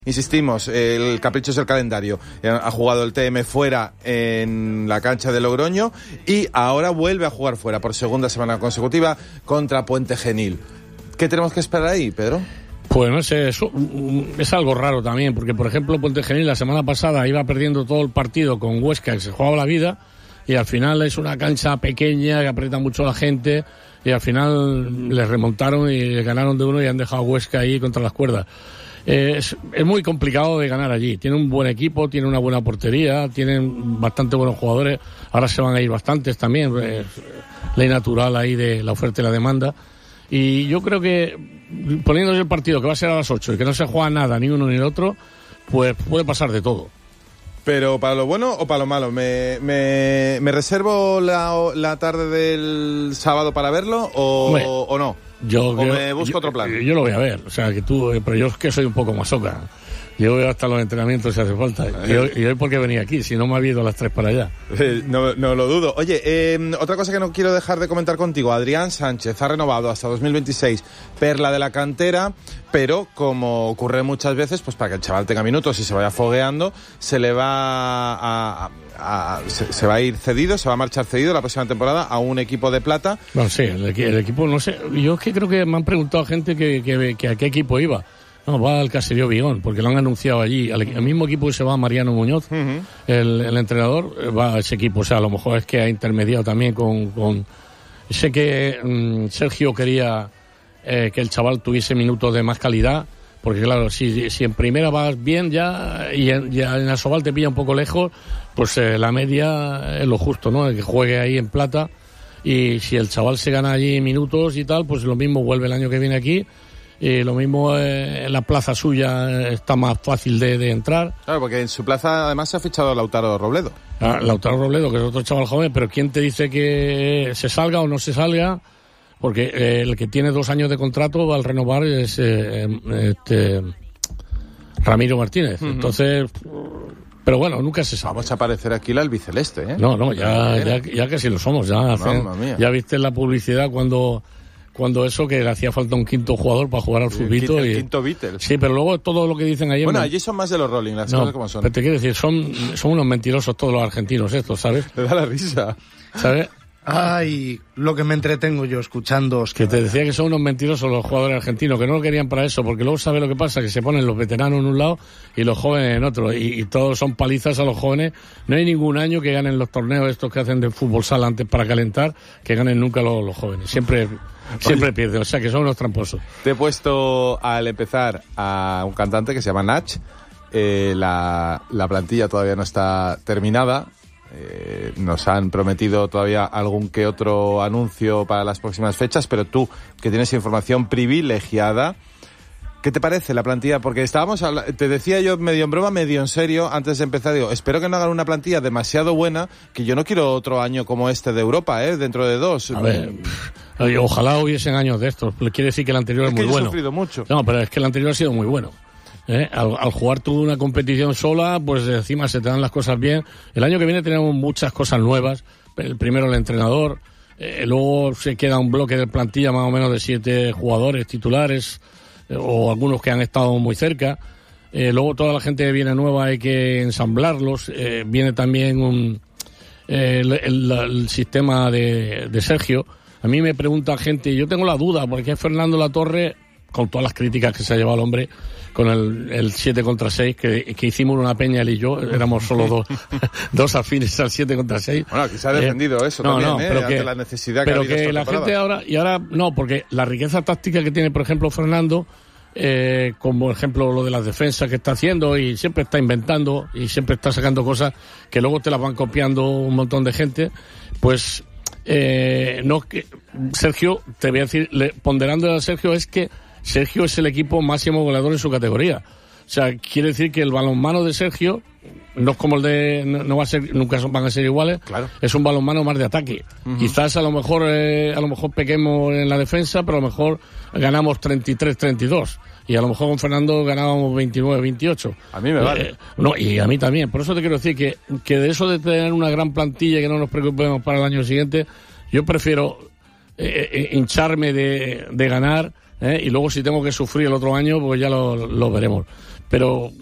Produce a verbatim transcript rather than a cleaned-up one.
Insistimos, el capricho es el calendario. Ha jugado el T M fuera en la cancha de Logroño y ahora vuelve a jugar fuera por segunda semana consecutiva contra Puente Genil. ¿Qué tenemos que esperar ahí, Pedro? Pues no sé, eso es algo raro también, porque por ejemplo Puente Genil la semana pasada iba perdiendo todo el partido con Huesca, que se jugaba la vida, y al final es una cancha pequeña que aprieta mucho a la gente, y al final les remontaron y ganaron de uno y han dejado a Huesca ahí contra las cuerdas. Eh, es, es muy complicado de ganar allí. Tiene un buen equipo, tiene una buena portería, tienen bastante buenos jugadores. Ahora se van a ir bastantes también. Es ley natural ahí de la oferta y la demanda. Y yo creo que poniéndose el partido que va a ser a las ocho y que no se juega nada ni uno ni el otro, pues puede pasar de todo. Pero ¿para lo bueno o para lo malo? ¿Me, me, me reservo la, la tarde del sábado para verlo o, bueno, o no? Yo ¿O creo, me busco yo, otro plan? Yo lo voy a ver, o sea, que tú, pero yo es que soy un poco masoca. Yo voy hasta los entrenamientos si hace falta. Y hoy, y hoy porque venía aquí, si no me había ido a las tres para allá. Eh, no, no lo dudo. Oye, eh, otra cosa que no quiero dejar de comentar contigo. Adrián Sánchez ha renovado hasta dos mil veintiséis, perla de la cantera, pero como ocurre muchas veces, pues para que el chaval tenga minutos y se vaya fogueando, se le va a... a A, se, se va a ir cedido, se va a marchar cedido la próxima temporada a un equipo de plata. No sé, el, el equipo, no sé, yo es que creo que me han preguntado gente que, que, que a qué equipo iba. No, va al Caserío Vigón, porque lo han anunciado allí. Al, al mismo equipo que se va Mariano Muñoz, uh-huh. el, el entrenador, va a ese equipo. O sea, a lo mejor es que ha intermediado también con... con... Sé que um, Sergio quería eh, que el chaval tuviese minutos de más calidad, porque claro, si, si en primera vas bien ya y en, ya en Asobal te pilla un poco lejos, pues eh, la media es lo justo, ¿no? El que juegue ahí en plata, y si el chaval se gana allí minutos y tal, pues lo mismo vuelve el año que viene aquí, y lo mismo eh, en la plaza suya está más fácil de, de entrar. Claro, porque en su plaza además se ha fichado Lautaro Robledo. Ah, Lautaro Robledo, que es otro chaval joven, pero ¿quién te dice que se salga o no se salga? Porque eh, el que tiene dos años de contrato al renovar es eh, este Ramiro Martínez. Uh-huh. Entonces, pero bueno, nunca se sabe. Vamos a aparecer aquí la albiceleste, ¿eh? No, no, ya, ya, ya casi lo somos. Ya, hacen, ya viste la publicidad cuando cuando eso, que le hacía falta un quinto jugador para jugar al futbito. El, y, el quinto Beatles. Sí, pero luego todo lo que dicen ahí... Bueno, en... allí son más de los Rolling, las no, cosas como son. Pero te quiero decir, son, son unos mentirosos todos los argentinos estos, ¿sabes? Me da la risa. ¿Sabes? Ay, lo que me entretengo yo escuchando. Que te decía que son unos mentirosos los jugadores argentinos, que no lo querían para eso, porque luego sabe lo que pasa, que se ponen los veteranos en un lado y los jóvenes en otro, y, y todos son palizas a los jóvenes. No hay ningún año que ganen los torneos estos que hacen de fútbol sala antes para calentar, que ganen nunca los, los jóvenes. Siempre, siempre Oye, pierden, o sea que son unos tramposos. Te he puesto al empezar a un cantante que se llama Nach. Eh, la, la plantilla todavía no está terminada. Eh, nos han prometido todavía algún que otro anuncio para las próximas fechas, pero tú, que tienes información privilegiada, ¿qué te parece la plantilla? Porque estábamos, habla- te decía yo medio en broma, medio en serio, antes de empezar, digo, espero que no hagan una plantilla demasiado buena, que yo no quiero otro año como este de Europa, ¿eh? Dentro de dos. A ver, pff, ojalá hubiesen años de estos, quiere decir que el anterior es, es muy que yo bueno. he sufrido mucho. No, pero es que el anterior ha sido muy bueno. ¿Eh? Al, al jugar tú una competición sola, pues encima se te dan las cosas bien. El año que viene tenemos muchas cosas nuevas. El primero el entrenador, eh, luego se queda un bloque de plantilla más o menos de siete jugadores titulares, eh, o algunos que han estado muy cerca. Eh, luego toda la gente que viene nueva hay que ensamblarlos. Eh, viene también un, eh, el, el, el sistema de, de Sergio. A mí me pregunta gente, yo tengo la duda, porque Fernando Latorre, con todas las críticas que se ha llevado el hombre, con el, el siete contra seis, que, que hicimos una peña él y yo, éramos solo dos, dos afines al siete contra seis. Bueno, aquí se ha defendido eh, eso no, también, no, ¿eh? Pero que, ante la necesidad pero que ha habido que la temporada. gente ahora, y ahora, no, porque la riqueza táctica que tiene, por ejemplo, Fernando, eh, como ejemplo lo de las defensas que está haciendo, y siempre está inventando, y siempre está sacando cosas que luego te las van copiando un montón de gente, pues, eh, no, que Sergio, te voy a decir, le, ponderando a Sergio, es que Sergio es el equipo máximo goleador en su categoría. O sea, quiere decir que el balonmano de Sergio no es como el de, no, no va a ser, nunca son, van a ser iguales. Claro. Es un balonmano más de ataque. Uh-huh. Quizás a lo mejor, eh, a lo mejor pequemos en la defensa, pero a lo mejor ganamos treinta y tres treinta y dos. Y a lo mejor con Fernando ganábamos veintinueve veintiocho. A mí me vale. Eh, no, y a mí también. Por eso te quiero decir que, que de eso de tener una gran plantilla y que no nos preocupemos para el año siguiente, yo prefiero eh, eh, hincharme de, de ganar. ¿Eh? Y luego si tengo que sufrir el otro año, pues ya lo, lo veremos. pero